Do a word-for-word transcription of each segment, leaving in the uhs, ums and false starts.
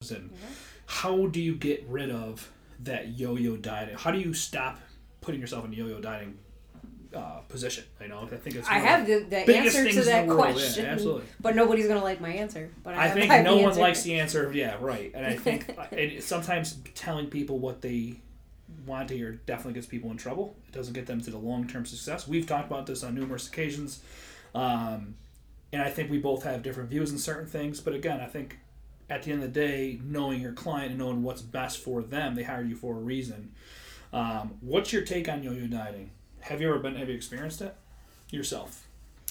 things. And mm-hmm. how do you get rid of that yo-yo dieting? How do you stop putting yourself in yo-yo dieting uh, position? You know, I think it's I have the, the answer to that question, yeah, absolutely. But nobody's going to like my answer. But I, I have, think I have no the one answer. likes the answer. Yeah, right. And I think and sometimes telling people what they want to hear definitely gets people in trouble. It doesn't get them to the long-term success. We've talked about this on numerous occasions. Um, and I think we both have different views on certain things. But again, I think at the end of the day, knowing your client and knowing what's best for them, they hire you for a reason. Um, what's your take on yo-yo dieting? Have you ever been? Have you experienced it yourself?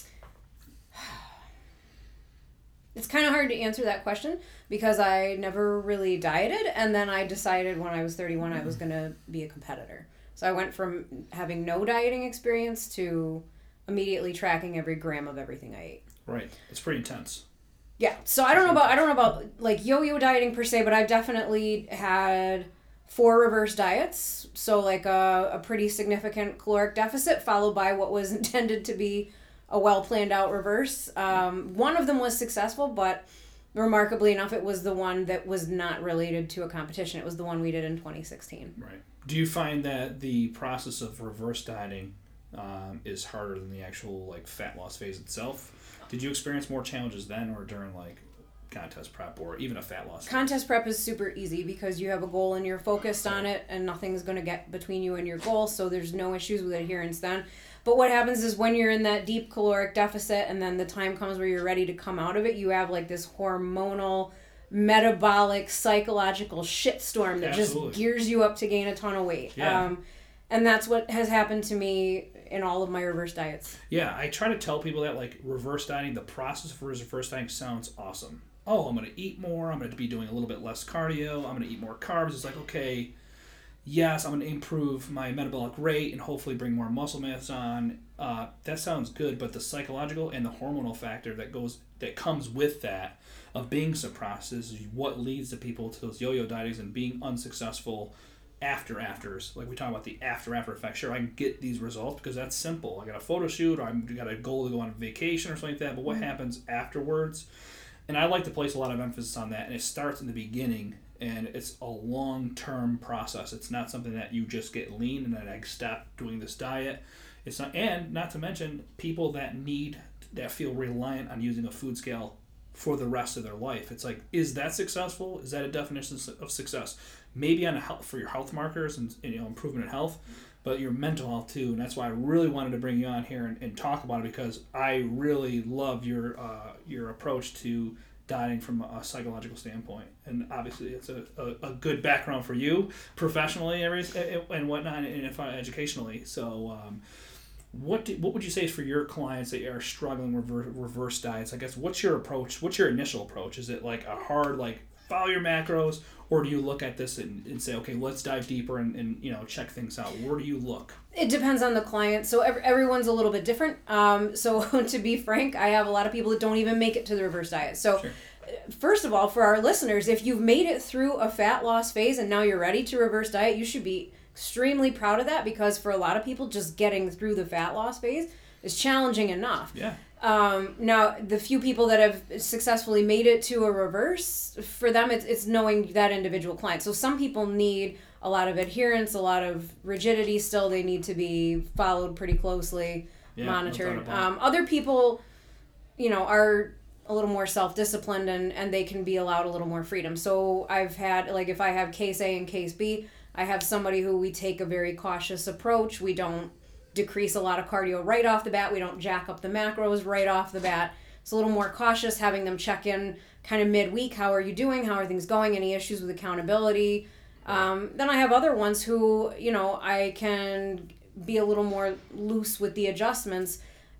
It's kind of hard to answer that question because I never really dieted, and then I decided when I was thirty-one I was going to be a competitor. So I went from having no dieting experience to immediately tracking every gram of everything I ate. Right. It's pretty intense. Yeah. So I don't know about I don't know about like yo-yo dieting per se, but I've definitely had four reverse diets. So like a, a pretty significant caloric deficit followed by what was intended to be a well planned out reverse. Um, one of them was successful, but remarkably enough, it was the one that was not related to a competition. It was the one we did in twenty sixteen. Right. Do you find that the process of reverse dieting um, is harder than the actual like fat loss phase itself? Did you experience more challenges then or during like contest prep or even a fat loss phase? Contest prep is super easy because you have a goal and you're focused on it and nothing's going to get between you and your goal, so there's no issues with adherence then. But what happens is when you're in that deep caloric deficit and then the time comes where you're ready to come out of it, you have like this hormonal, metabolic, psychological shitstorm that Absolutely. just gears you up to gain a ton of weight. Yeah. Um, and that's what has happened to me in all of my reverse diets. Yeah, I try to tell people that like reverse dieting, the process for reverse dieting sounds awesome. Oh, I'm going to eat more. I'm going to be doing a little bit less cardio. I'm going to eat more carbs. It's like, okay, yes, I'm going to improve my metabolic rate and hopefully bring more muscle mass on. Uh, that sounds good, but the psychological and the hormonal factor that goes that comes with that of being suppressed is what leads to people to those yo-yo dietings and being unsuccessful after afters. Like we talk about the after after effect. Sure, I can get these results because that's simple. I got a photo shoot or I got a goal to go on vacation or something like that. But what mm-hmm. happens afterwards? And I like to place a lot of emphasis on that. And it starts in the beginning. And it's a long-term process. It's not something that you just get lean and then I stop doing this diet. It's not, and not to mention people that need, that feel reliant on using a food scale for the rest of their life. It's like, is that successful? Is that a definition of success? Maybe on a health, for your health markers and, and you know improvement in health, but your mental health too. And that's why I really wanted to bring you on here and, and talk about it because I really love your uh, your approach to dieting from a psychological standpoint, and obviously it's a, a, a good background for you professionally every, and whatnot, and if educationally. So, um, what do, what would you say is for your clients that are struggling with reverse, reverse diets? I guess what's your approach? What's your initial approach? Is it like a hard like follow your macros, or do you look at this and, and say, okay, let's dive deeper and, and you know check things out? Where do you look? It depends on the client. So every, everyone's a little bit different. Um, so to be frank, I have a lot of people that don't even make it to the reverse diet. So sure. First of all, for our listeners, if you've made it through a fat loss phase and now you're ready to reverse diet, you should be extremely proud of that because for a lot of people, just getting through the fat loss phase is challenging enough. Yeah. Um, now, the few people that have successfully made it to a reverse, for them, it's, it's knowing that individual client. So some people need a lot of adherence, a lot of rigidity still. They need to be followed pretty closely, yeah, monitored. No um, other people, you know, are a little more self-disciplined and, and they can be allowed a little more freedom. So I've had, like if I have case A and case B, I have somebody who we take a very cautious approach. We don't decrease a lot of cardio right off the bat. We don't jack up the macros right off the bat. It's a little more cautious, having them check in kind of midweek. How are you doing? How are things going? Any issues with accountability? Um, then I have other ones who, you know, I can be a little more loose with the adjustments.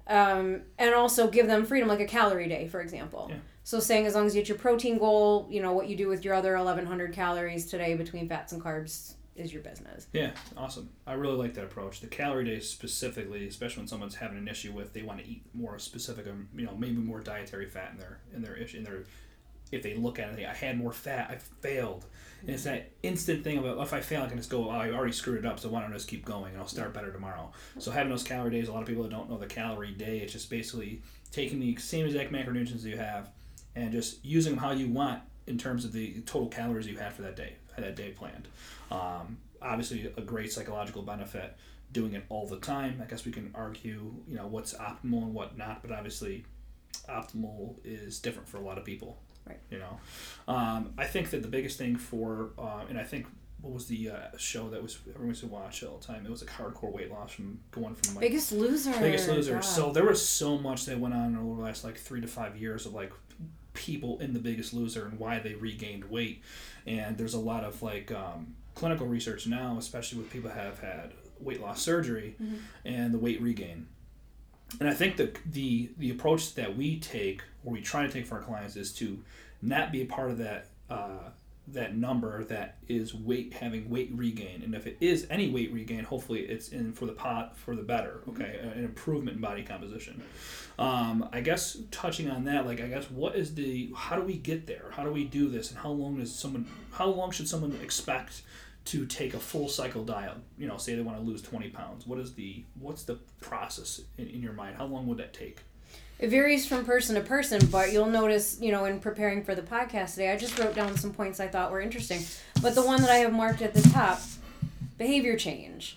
Um, and also give them freedom, like a calorie day, for example. Yeah. So saying as long as you hit your protein goal, you know, what you do with your other eleven hundred calories today between fats and carbs is your business. Yeah, awesome. I really like that approach. The calorie day specifically, especially when someone's having an issue with, they want to eat more specific, you know, maybe more dietary fat in their, in their issue, in their, if they look at it, they, I had more fat, I failed. And it's that instant thing about, if I fail, I can just go, oh, I already screwed it up, so why don't I just keep going, and I'll start better tomorrow. So having those calorie days, a lot of people that don't know the calorie day, it's just basically taking the same exact macronutrients you have and just using them how you want in terms of the total calories you had for that day, had that day planned. Um, obviously, a great psychological benefit doing it all the time. I guess we can argue, you know, what's optimal and what not, but obviously, optimal is different for a lot of people. Right. You know, um, I think that the biggest thing for, uh, and I think what was the uh, show that was everyone used to watch all the time? It was like hardcore weight loss from going from like Biggest Loser. Biggest Loser. God. So there was so much that went on over the last like three to five years of like people in the Biggest Loser and why they regained weight. And there's a lot of like um, clinical research now, especially with people who have had weight loss surgery mm-hmm. and the weight regain. And I think that the the approach that we take, or we try to take for our clients, is to not be a part of that uh, that number that is weight having weight regain. And if it is any weight regain, hopefully it's in for the pot for the better. Okay, an improvement in body composition. Um, I guess touching on that, like I guess what is the how do we get there? How do we do this? And how long does someone? How long should someone expect to take a full cycle diet? You know, say they want to lose twenty pounds. What is the what's the process in, in your mind? How long would that take? It varies from person to person, but you'll notice, you know, in preparing for the podcast today, I just wrote down some points I thought were interesting. But the one that I have marked at the top, behavior change.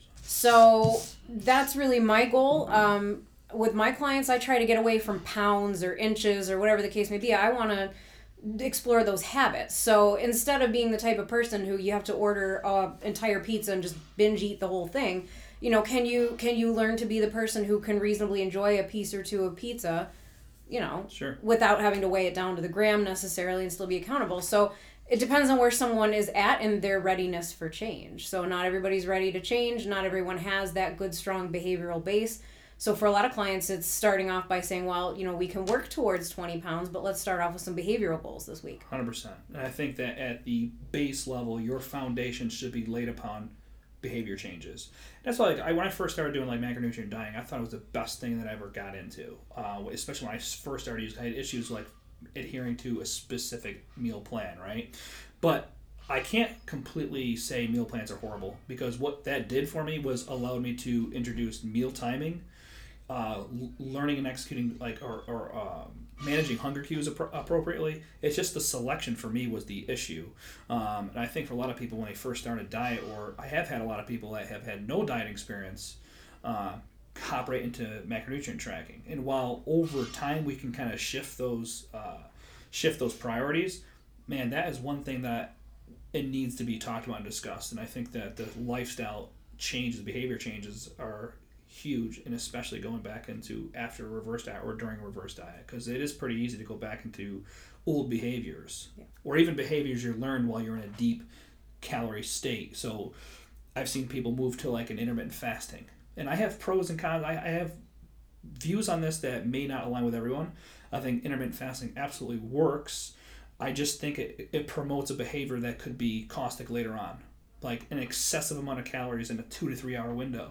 So that's really my goal. Um, with my clients, I try to get away from pounds or inches or whatever the case may be. I want to explore those habits. So instead of being the type of person who you have to order an entire pizza and just binge eat the whole thing, you know, can you can you learn to be the person who can reasonably enjoy a piece or two of pizza, you know, sure, without having to weigh it down to the gram necessarily and still be accountable. So it depends on where someone is at and their readiness for change. So not everybody's ready to change. Not everyone has that good, strong behavioral base. So for a lot of clients, it's starting off by saying, well, you know, we can work towards twenty pounds, but let's start off with some behavioral goals this week. one hundred percent. And I think that at the base level, your foundation should be laid upon behavior changes. That's why, like, I, when I first started doing like macronutrient dieting, I thought it was the best thing that I ever got into. Uh, especially when I first started using, I had issues like adhering to a specific meal plan, right? But I can't completely say meal plans are horrible, because what that did for me was allowed me to introduce meal timing, uh, learning and executing like or, or um, managing hunger cues appro- appropriately. It's just the selection for me was the issue. Um, and I think for a lot of people when they first start a diet, or I have had a lot of people that have had no diet experience, uh, hop right into macronutrient tracking. And while over time we can kind of shift those uh, shift those priorities, man, that is one thing that it needs to be talked about and discussed. And I think that the lifestyle changes, behavior changes are huge, and especially going back into after a reverse diet or during a reverse diet, because it is pretty easy to go back into old behaviors, yeah. or even behaviors you learned while you're in a deep calorie state. So I've seen people move to like an intermittent fasting, and I have pros and cons. I, I have views on this that may not align with everyone. I think intermittent fasting absolutely works. I just think it, it promotes a behavior that could be caustic later on, like an excessive amount of calories in a two to three hour window.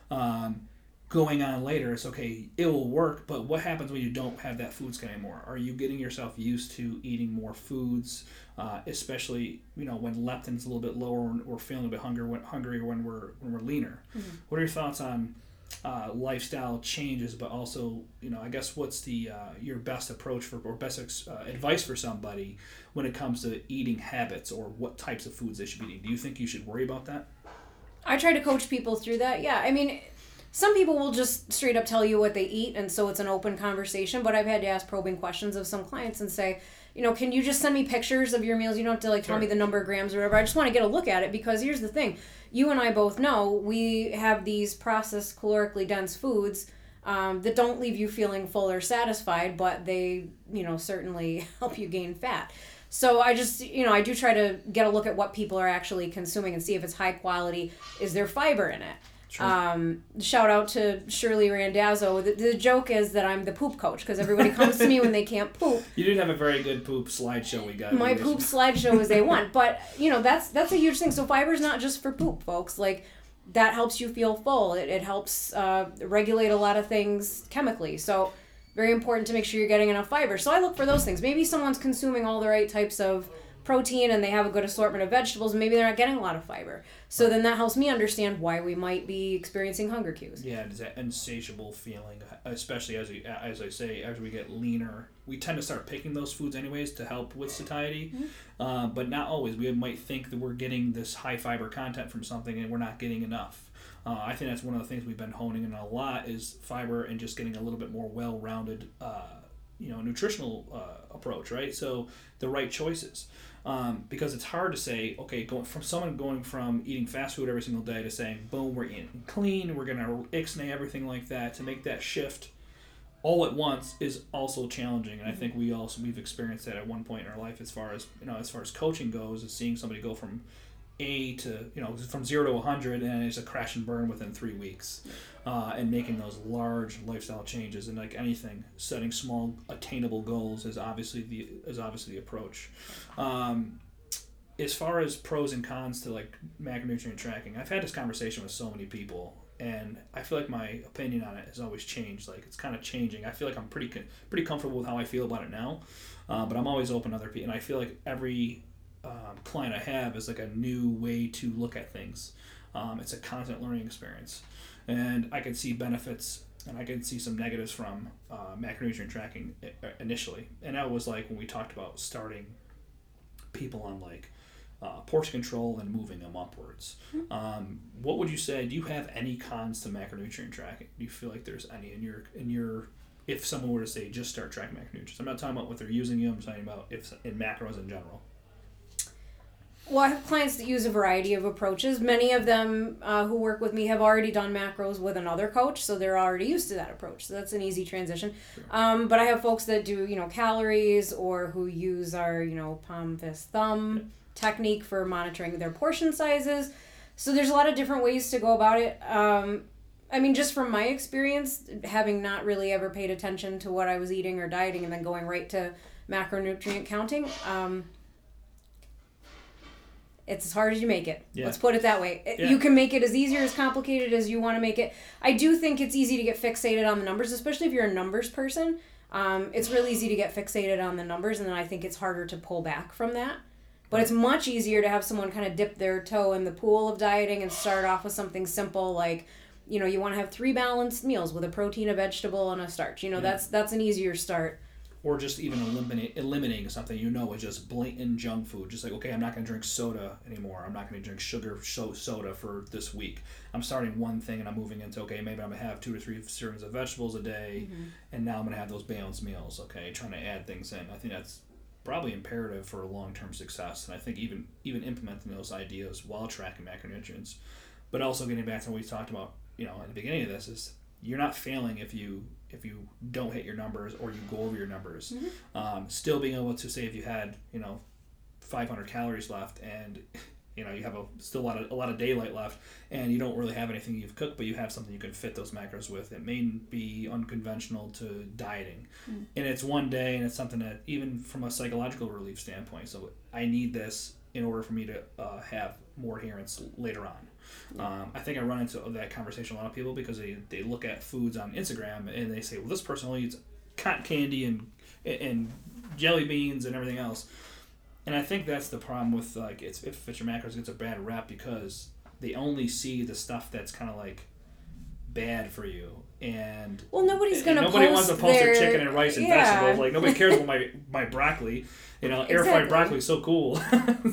Um, going on later, it's okay, it will work, but what happens when you don't have that food schedule anymore? Are you getting yourself used to eating more foods, uh, especially, you know, when leptin's a little bit lower and we're feeling a bit hungry when, hungry when we're when we're leaner? Mm-hmm. What are your thoughts on uh, lifestyle changes, but also, you know, I guess what's the uh, your best approach for or best ex- uh, advice for somebody when it comes to eating habits or what types of foods they should be eating? Do you think you should worry about that? I try to coach people through that. Yeah, I mean, some people will just straight up tell you what they eat, and so it's an open conversation, but I've had to ask probing questions of some clients and say, you know, can you just send me pictures of your meals? You don't have to like tell sure. me the number of grams or whatever. I just want to get a look at it, because here's the thing. You and I both know we have these processed calorically dense foods um, that don't leave you feeling full or satisfied, but they, you know, certainly help you gain fat. So I just, you know, I do try to get a look at what people are actually consuming and see if it's high quality. Is there fiber in it? Sure. Um, shout out to Shirley Randazzo. The, the joke is that I'm the poop coach, because everybody comes to me when they can't poop. You did have a very good poop slideshow we got. My poop slideshow is A one. But, you know, that's that's a huge thing. So fiber's not just for poop, folks. Like, that helps you feel full. It, it helps uh, regulate a lot of things chemically. So very important to make sure you're getting enough fiber. So I look for those things. Maybe someone's consuming all the right types of protein and they have a good assortment of vegetables, maybe they're not getting a lot of fiber. So then that helps me understand why we might be experiencing hunger cues. Yeah, it's that insatiable feeling, especially as we, as I say, as we get leaner. We tend to start picking those foods anyways to help with satiety, mm-hmm. uh, but not always. We might think that we're getting this high fiber content from something and we're not getting enough. Uh, I think that's one of the things we've been honing in a lot is fiber and just getting a little bit more well-rounded, uh, you know, nutritional uh, approach, right? So the right choices. Um, because it's hard to say, okay, going from someone going from eating fast food every single day to saying, boom, we're eating clean, we're going to ixnay everything like that, to make that shift all at once is also challenging. And I think we also, we've experienced that at one point in our life as far as, you know, as far as coaching goes, is seeing somebody go from A to, you know, from zero to one hundred and it's a crash and burn within three weeks. Uh, and making those large lifestyle changes, and like anything, setting small attainable goals is obviously the is obviously the approach. Um, as far as pros and cons to like macronutrient tracking, I've had this conversation with so many people, and I feel like my opinion on it has always changed. Like it's kind of changing. I feel like I'm pretty pretty comfortable with how I feel about it now, uh, but I'm always open to other people, and I feel like every um, client I have is like a new way to look at things. Um, it's a constant learning experience. And I can see benefits and I can see some negatives from uh, macronutrient tracking initially. And that was like when we talked about starting people on like uh, portion control and moving them upwards. Mm-hmm. Um, what would you say? Do you have any cons to macronutrient tracking? Do you feel like there's any in your in your if someone were to say just start tracking macronutrients? I'm not talking about what they're using you. I'm talking about if in macros in general. Well, I have clients that use a variety of approaches. Many of them uh, who work with me have already done macros with another coach, so they're already used to that approach. So that's an easy transition. Sure. Um, but I have folks that do, you know, calories or who use our, you know, palm, fist, thumb yeah. technique for monitoring their portion sizes. So there's a lot of different ways to go about it. Um, I mean, just from my experience, having not really ever paid attention to what I was eating or dieting and then going right to macronutrient counting, um, it's as hard as you make it. Yeah. Let's put it that way. Yeah. You can make it as easy or as complicated as you want to make it. I do think it's easy to get fixated on the numbers, especially if you're a numbers person. Um, it's really easy to get fixated on the numbers, and then I think it's harder to pull back from that. But right. It's much easier to have someone kind of dip their toe in the pool of dieting and start off with something simple like, you know, you want to have three balanced meals with a protein, a vegetable, and a starch. You know, yeah. that's that's an easier start. Or just even eliminate, eliminating something you know is just blatant junk food. Just like, okay, I'm not going to drink soda anymore. I'm not going to drink sugar so soda for this week. I'm starting one thing and I'm moving into, okay, maybe I'm going to have two to three servings of vegetables a day, mm-hmm. and now I'm going to have those balanced meals, okay, trying to add things in. I think that's probably imperative for long-term success, and I think even, even implementing those ideas while tracking macronutrients. But also getting back to what we talked about, you know, at the beginning of this is you're not failing if you if you don't hit your numbers or you go over your numbers. Mm-hmm. Um, still being able to say if you had, you know, five hundred calories left and, you know, you have a still a lot of a lot of daylight left and you don't really have anything you've cooked, but you have something you can fit those macros with. It may be unconventional to dieting. Mm-hmm. And it's one day and it's something that even from a psychological relief standpoint, so I need this in order for me to uh, have more adherence later on. Yeah. Um, I think I run into that conversation with a lot of people because they, they look at foods on Instagram and they say, well, this person only eats cotton candy and and jelly beans and everything else. And I think that's the problem with, like, it's, if Fit Your Macros gets a bad rap because they only see the stuff that's kind of, like, bad for you. And well, nobody's going to post Nobody wants to post their, their chicken and rice and yeah. vegetables. Like, nobody cares about my, my broccoli. You know, air exactly. fried broccoli is so cool.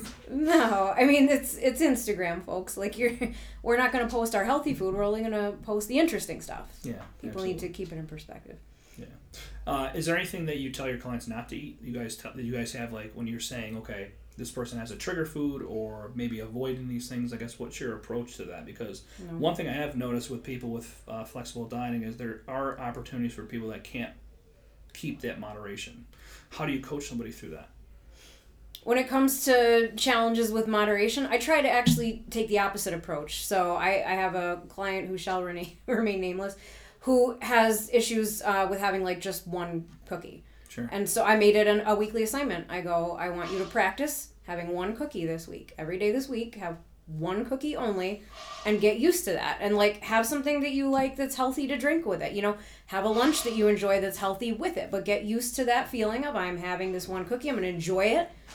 No, I mean, it's it's Instagram, folks. Like, you're, we're not going to post our healthy food. We're only going to post the interesting stuff. Yeah, people absolutely. Need to keep it in perspective. Yeah. Uh, is there anything that you tell your clients not to eat? You guys tell, that you guys have, like, when you're saying, okay, this person has a trigger food or maybe avoiding these things, I guess, what's your approach to that? Because no. one thing I have noticed with people with uh, flexible dieting is there are opportunities for people that can't keep that moderation. How do you coach somebody through that? When it comes to challenges with moderation, I try to actually take the opposite approach. So I, I have a client who shall remain, remain nameless, who has issues uh, with having like just one cookie. Sure. And so I made it an, a weekly assignment. I go, I want you to practice having one cookie this week. Every day this week, have one cookie only and get used to that. And like have something that you like that's healthy to drink with it. You know, have a lunch that you enjoy that's healthy with it. But get used to that feeling of I'm having this one cookie. I'm going to enjoy it.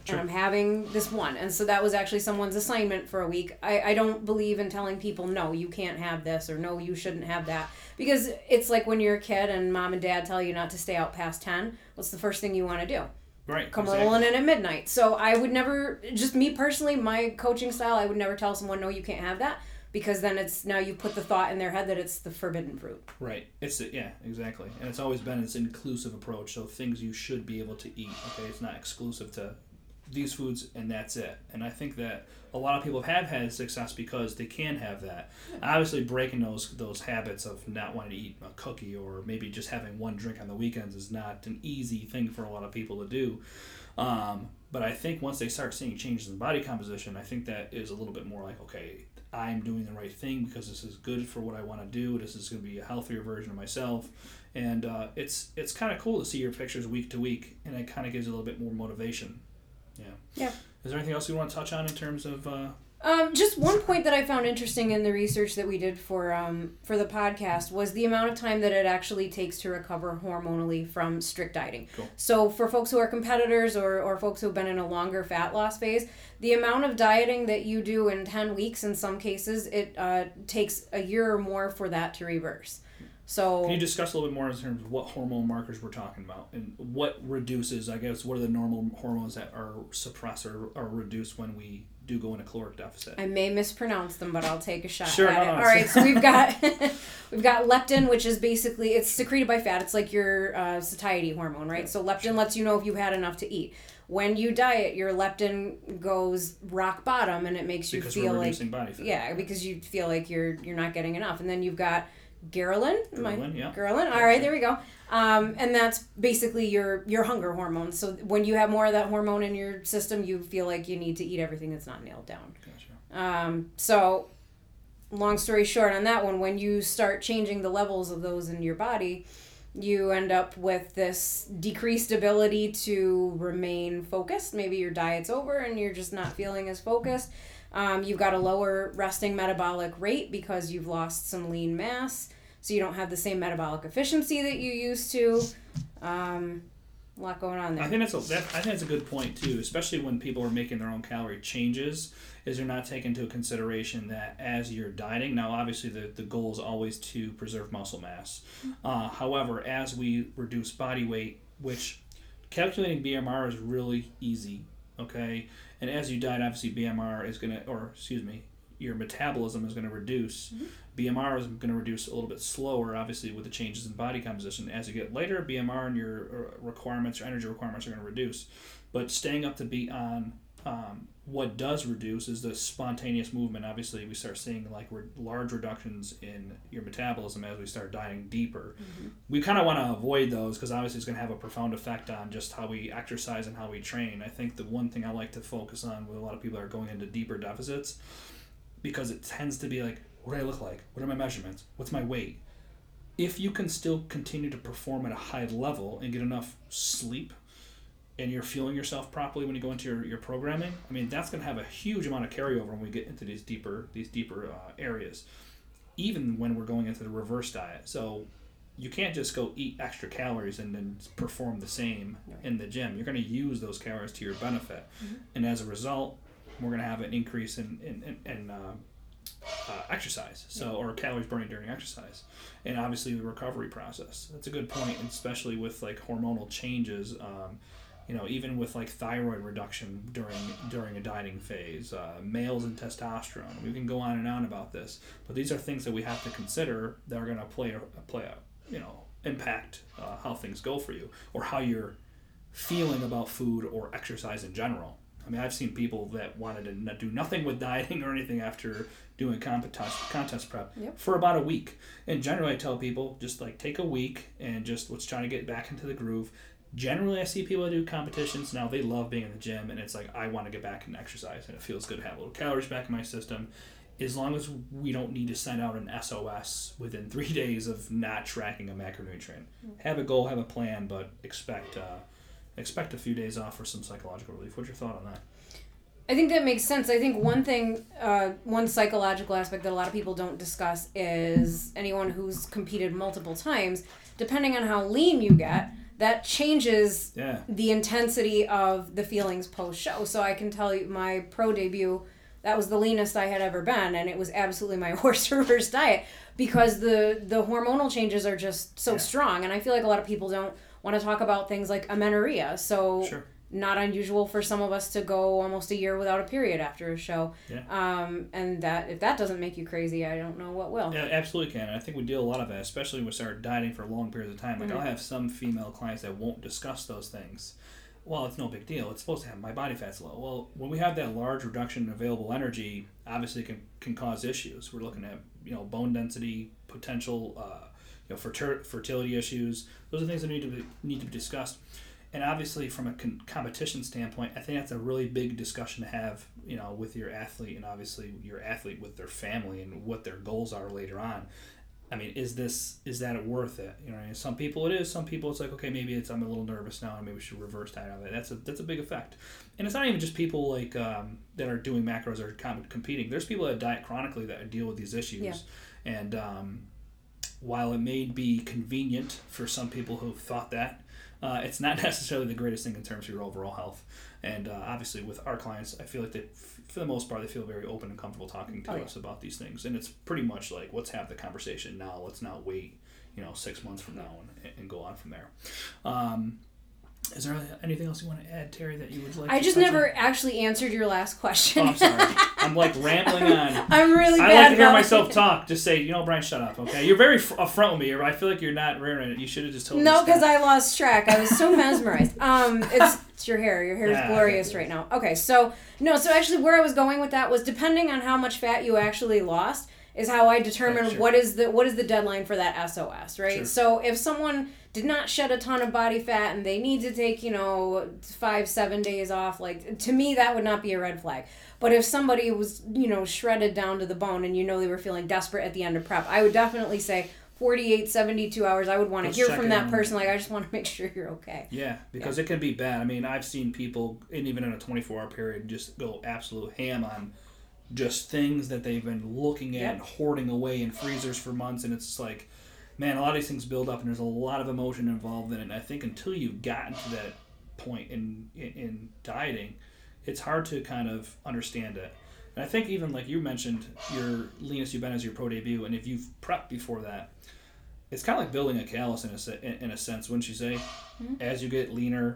Sure. And I'm having this one. And so that was actually someone's assignment for a week. I, I don't believe in telling people, no, you can't have this, or no, you shouldn't have that. Because it's like when you're a kid and mom and dad tell you not to stay out past ten, what's the first thing you want to do? Right. Come exactly. rolling in at midnight. So I would never, just me personally, my coaching style, I would never tell someone, no, you can't have that. Because then it's, now you put the thought in their head that it's the forbidden fruit. Right. It's a, yeah, exactly. And it's always been this inclusive approach. So things you should be able to eat. Okay, it's not exclusive to these foods and that's it. And I think that a lot of people have had success because they can have that. Obviously, breaking those those habits of not wanting to eat a cookie or maybe just having one drink on the weekends is not an easy thing for a lot of people to do. Um, but I think once they start seeing changes in body composition, I think that is a little bit more like, okay, I'm doing the right thing because this is good for what I want to do. This is going to be a healthier version of myself. And uh, it's it's kind of cool to see your pictures week to week, and it kind of gives you a little bit more motivation. Yeah. Yeah. Is there anything else you want to touch on in terms of... Uh... Um, just one point that I found interesting in the research that we did for um, for the podcast was the amount of time that it actually takes to recover hormonally from strict dieting. Cool. So for folks who are competitors or, or folks who have been in a longer fat loss phase, the amount of dieting that you do in ten weeks, in some cases, it uh, takes a year or more for that to reverse. So can you discuss a little bit more in terms of what hormone markers we're talking about and what reduces, I guess, what are the normal hormones that are suppressed or are reduced when we do go in a caloric deficit? I may mispronounce them, but I'll take a shot sure, at no, it. no, All right, so we've got we've got leptin, which is basically, it's secreted by fat. It's like your uh, satiety hormone, right? So leptin lets you know if you've had enough to eat. When you diet, your leptin goes rock bottom, and it makes you because feel we're like reducing body fat. Yeah, because you feel like you're you're not getting enough, and then you've got ghrelin. Ghrelin, yeah. Ghrelin. All right, there we go. Um, and that's basically your your hunger hormone. So when you have more of that hormone in your system, you feel like you need to eat everything that's not nailed down. Gotcha. Um, so, long story short on that one, when you start changing the levels of those in your body, you end up with this decreased ability to remain focused. Maybe your diet's over and you're just not feeling as focused. Um, you've got a lower resting metabolic rate because you've lost some lean mass, so you don't have the same metabolic efficiency that you used to. Um, a lot going on there. I think that's a that, I think that's a good point too, especially when people are making their own calorie changes. Is they're not taking into consideration that as you're dieting, now obviously the, the goal is always to preserve muscle mass. Uh, however, as we reduce body weight, which calculating B M R is really easy, okay? And as you diet, obviously B M R is going to, or excuse me, your metabolism is going to reduce. Mm-hmm. B M R is going to reduce a little bit slower, obviously, with the changes in body composition. As you get later, B M R and your requirements, your energy requirements are going to reduce. But staying up to beat on um, what does reduce is the spontaneous movement. Obviously, we start seeing like re- large reductions in your metabolism as we start dieting deeper. Mm-hmm. We kind of want to avoid those because obviously it's going to have a profound effect on just how we exercise and how we train. I think the one thing I like to focus on with a lot of people that are going into deeper deficits, because it tends to be like, what do I look like? What are my measurements? What's my weight? If you can still continue to perform at a high level and get enough sleep and you're fueling yourself properly when you go into your, your programming, I mean, that's going to have a huge amount of carryover when we get into these deeper these deeper uh, areas, even when we're going into the reverse diet. So you can't just go eat extra calories and then perform the same right. in the gym. You're going to use those calories to your benefit. Mm-hmm. And as a result, we're going to have an increase in, in, in, in uh, uh, exercise, so or calories burning during exercise. And obviously the recovery process. That's a good point, especially with like hormonal changes. Um, you know, even with like thyroid reduction during during a dieting phase, uh, males and testosterone. We can go on and on about this, but these are things that we have to consider that are going to play a play a you know impact uh, how things go for you or how you're feeling about food or exercise in general. I mean, I've seen people that wanted to not do nothing with dieting or anything after doing contest contest prep yep. for about a week. And generally, I tell people just like take a week and just let's try to get back into the groove. Generally, I see people that do competitions now. They love being in the gym, and it's like I want to get back and exercise, and it feels good to have a little calories back in my system. As long as we don't need to send out an S O S within three days of not tracking a macronutrient. Mm-hmm. Have a goal, have a plan, but expect. Uh, Expect a few days off for some psychological relief. What's your thought on that? I think that makes sense. I think one thing, uh, one psychological aspect that a lot of people don't discuss is anyone who's competed multiple times, depending on how lean you get, that changes yeah. the intensity of the feelings post-show. So I can tell you my pro debut, that was the leanest I had ever been, and it was absolutely my horse reverse diet because the, the hormonal changes are just so yeah. strong. And I feel like a lot of people don't want to talk about things like amenorrhea. So sure. not unusual for some of us to go almost a year without a period after a show. Yeah. Um, and that if that doesn't make you crazy, I don't know what will. Yeah, absolutely can. And I think we deal a lot of that, especially when we start dieting for long periods of time. Like, mm-hmm. I'll have some female clients that won't discuss those things. Well, it's no big deal. It's supposed to have my body fat's low. Well, when we have that large reduction in available energy, obviously can can cause issues. We're looking at, you know, bone density, potential, uh, you know, fertil- fertility issues. Those are things that need to be, need to be discussed. And obviously, from a con- competition standpoint, I think that's a really big discussion to have, you know, with your athlete, and obviously your athlete with their family and what their goals are later on. I mean, is this is that worth it? You know, some people it is. Some people it's like, okay, maybe it's I'm a little nervous now, and maybe we should reverse diet of it. That's a that's a big effect. And it's not even just people like um, that are doing macros or com- competing. There's people that diet chronically that deal with these issues. Yeah. And um, while it may be convenient for some people who've thought that, uh, it's not necessarily the greatest thing in terms of your overall health. And uh, obviously, with our clients, I feel like they, for the most part, they feel very open and comfortable talking to oh, yeah. us about these things. And it's pretty much like, let's have the conversation now. Let's not wait, you know, six months from now and, and go on from there. Um, is there anything else you want to add, Terry, that you would like I to just touch never on? actually answered your last question. Oh, I'm sorry. I'm like rambling on. I'm really bad. I like to hear about myself it. talk. Just say, you know, Brian, shut up, okay? You're very f- upfront with me. I feel like you're not rearing it. You should have just told me. No, to because stop. I lost track. I was so mesmerized. Um, it's, it's your hair. Your hair is Yeah, glorious it right now. Okay, so no, so actually, where I was going with that was depending on how much fat you actually lost is how I determine Yeah, sure. what is the what is the deadline for that S O S, right? Sure. So if someone did not shed a ton of body fat and they need to take, you know, five, seven days off, like, to me, that would not be a red flag. But if somebody was, you know, shredded down to the bone and you know they were feeling desperate at the end of prep, I would definitely say forty-eight, seventy-two hours, I would want to Let's hear check from in that on person, that. like, I just want to make sure you're okay. Yeah, because Yeah. it can be bad. I mean, I've seen people, and even in a twenty-four hour period, just go absolute ham on just things that they've been looking at Yep. and hoarding away in freezers for months, and it's just like, man, a lot of these things build up, and there's a lot of emotion involved in it. And I think until you've gotten to that point in, in in dieting, it's hard to kind of understand it. And I think even like you mentioned, your leanest you've been as your pro debut, and if you've prepped before that, it's kind of like building a callus in a se- in, in a sense, wouldn't you say? Mm-hmm. As you get leaner,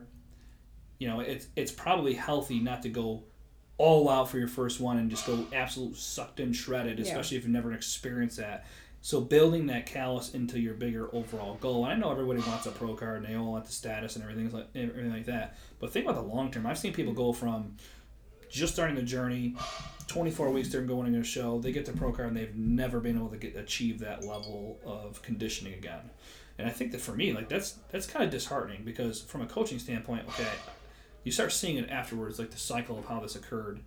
you know, it's it's probably healthy not to go all out for your first one and just go absolute sucked in shredded, especially yeah. if you've never experienced that. So building that callus into your bigger overall goal. And I know everybody wants a pro card and they all want the status and everything like everything like that. But think about the long term. I've seen people go from just starting the journey, twenty-four weeks they're going to a show, they get the pro card and they've never been able to get achieve that level of conditioning again. And I think that for me, like that's that's kind of disheartening because from a coaching standpoint, okay, you start seeing it afterwards, like the cycle of how this occurred,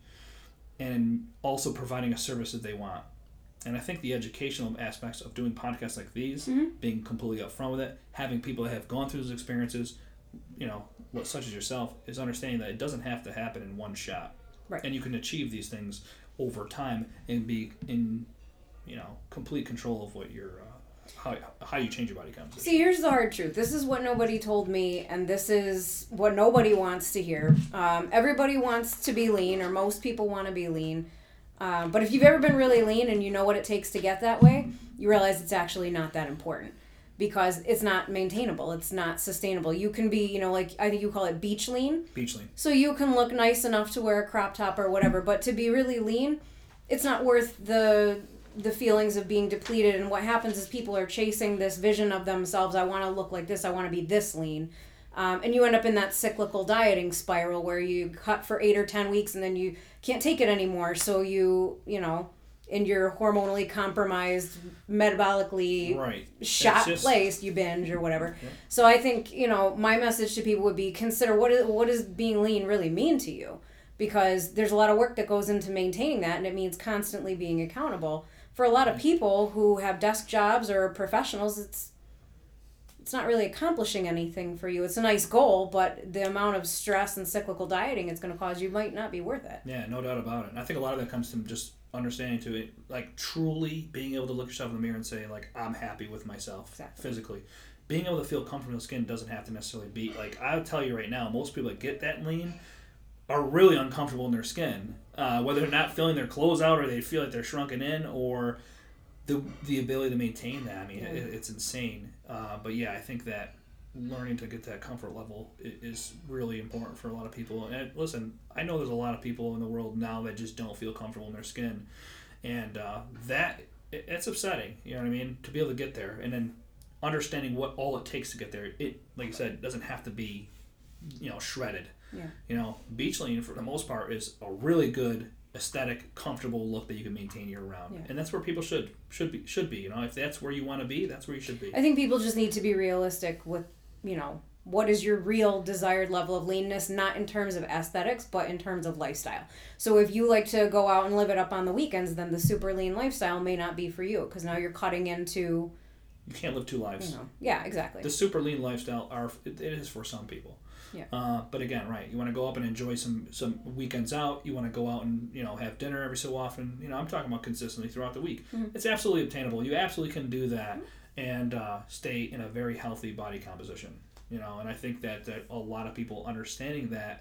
and also providing a service that they want. And I think the educational aspects of doing podcasts like these, mm-hmm. being completely upfront with it, having people that have gone through those experiences, you know, such as yourself, is understanding that it doesn't have to happen in one shot. Right. And you can achieve these things over time and be in, you know, complete control of what your, uh, how how you change your body composition. See, here's the hard truth. This is what nobody told me, and this is what nobody wants to hear. Um, everybody wants to be lean, or most people want to be lean. Um, but if you've ever been really lean and you know what it takes to get that way, you realize it's actually not that important because it's not maintainable. It's not sustainable. You can be, you know, like I think you call it beach lean. Beach lean. So you can look nice enough to wear a crop top or whatever, but to be really lean, it's not worth the the feelings of being depleted. And what happens is people are chasing this vision of themselves. I want to look like this. I want to be this lean. Um, and you end up in that cyclical dieting spiral where you cut for eight or ten weeks and then you can't take it anymore. So you, you know, in your hormonally compromised, metabolically right. shot just... place, you binge or whatever. Yeah. So I think, you know, my message to people would be consider what is what does being lean really mean to you? Because there's a lot of work that goes into maintaining that, and it means constantly being accountable. For a lot of people who have desk jobs or professionals, it's it's not really accomplishing anything for you. It's a nice goal, but the amount of stress and cyclical dieting it's going to cause you might not be worth it. Yeah, no doubt about it. And I think a lot of that comes from just understanding to it, like truly being able to look yourself in the mirror and say, like, I'm happy with myself exactly. physically. being able to feel comfortable in the skin doesn't have to necessarily be, like, I'll tell you right now, most people that get that lean are really uncomfortable in their skin. Uh, whether they're not filling their clothes out or they feel like they're shrunken in, or the the ability to maintain that. I mean, Yeah. it, it's insane. Uh, but yeah, I think that learning to get that comfort level is really important for a lot of people. And listen, I know there's a lot of people in the world now that just don't feel comfortable in their skin. And uh, that, it, it's upsetting, you know what I mean? To be able to get there and then understanding what all it takes to get there. It, like I said, doesn't have to be, you know, shredded. Yeah. You know, beach lean for the most part is a really good, aesthetic, comfortable look that you can maintain year round. Yeah. And that's where people should should be should be. You know, if that's where you want to be, that's where you should be. I think people just need to be realistic with, you know, what is your real desired level of leanness, not in terms of aesthetics, but in terms of lifestyle. So if you like to go out and live it up on the weekends, then the super lean lifestyle may not be for you, because now you're cutting into... You can't live two lives. You know, yeah, exactly. The super lean lifestyle, are it, it is for some people. Yeah. Uh, but again, right, you want to go up and enjoy some, some weekends out. You want to go out and, you know, have dinner every so often. You know, I'm talking about consistently throughout the week. Mm-hmm. It's absolutely obtainable. You absolutely can do that and uh, stay in a very healthy body composition. You know, and I think that, that a lot of people understanding that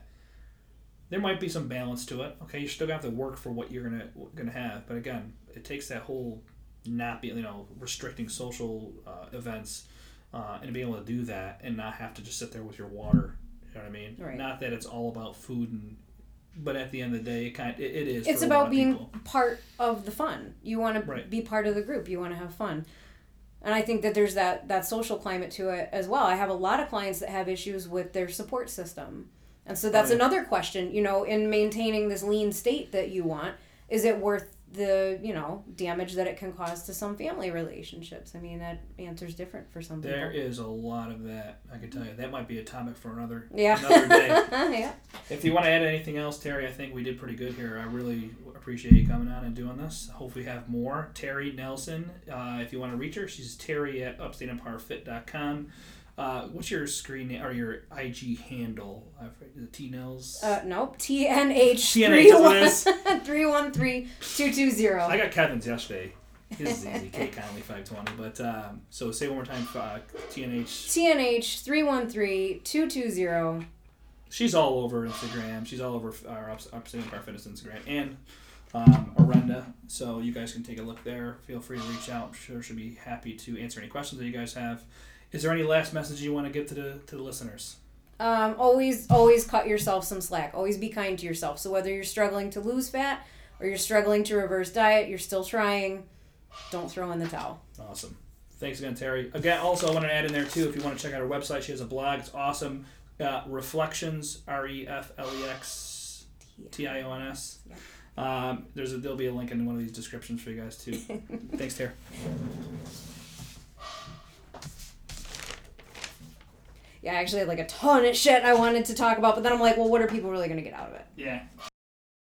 there might be some balance to it. Okay, you still have to work for what you're gonna gonna have. But again, it takes that whole not be, you know, restricting social uh, events uh, and being able to do that and not have to just sit there with your water. You know what I mean? Right. Not that it's all about food, and but at the end of the day, it kind of, it, it is. It's for a lot about of being people. part of the fun. You want to Right. be part of the group. You want to have fun. And I think that there's that, that social climate to it as well. I have a lot of clients that have issues with their support system. And so that's Oh, yeah. another question, you know, in maintaining this lean state that you want, is it worth the, you know, damage that it can cause to some family relationships? I mean, that answer's different for some There people. is a lot of that. I can tell you that might be a topic for another Yeah. another day. Yeah. If you want to add anything else, Terry, I think we did pretty good here. I really appreciate you coming on and doing this. Hopefully we have more. Terry Nelson, uh, if you want to reach her, she's Terry at upstate empire fit dot com. Uh, what's your screen name or your I G handle? I forget, is it T Nels? Uh, nope. T N H T N H, that's what it is. three one three two two zero. I got Kevin's yesterday. His is easy, K Conley five twenty. But um, so say one more time, uh, T N H. T N H three one three two two zero. She's all over Instagram. She's all over our Ups- Upstate Empire Fitness Instagram and um, Arenda. So you guys can take a look there. Feel free to reach out. I'm sure she'll be happy to answer any questions that you guys have. Is there any last message you want to give to the to the listeners? Um, always, always cut yourself some slack. Always be kind to yourself. So whether you're struggling to lose fat or you're struggling to reverse diet, you're still trying. Don't throw in the towel. Awesome. Thanks again, Terry. Again, also I want to add in there too, if you want to check out her website, she has a blog. It's awesome. Uh, Reflections, R E F L E X T I O N S. Yeah. Um, there's a, there'll be a link in one of these descriptions for you guys too. Thanks, Terry. Yeah, I actually had like a ton of shit I wanted to talk about, but then I'm like, well, what are people really going to get out of it? Yeah.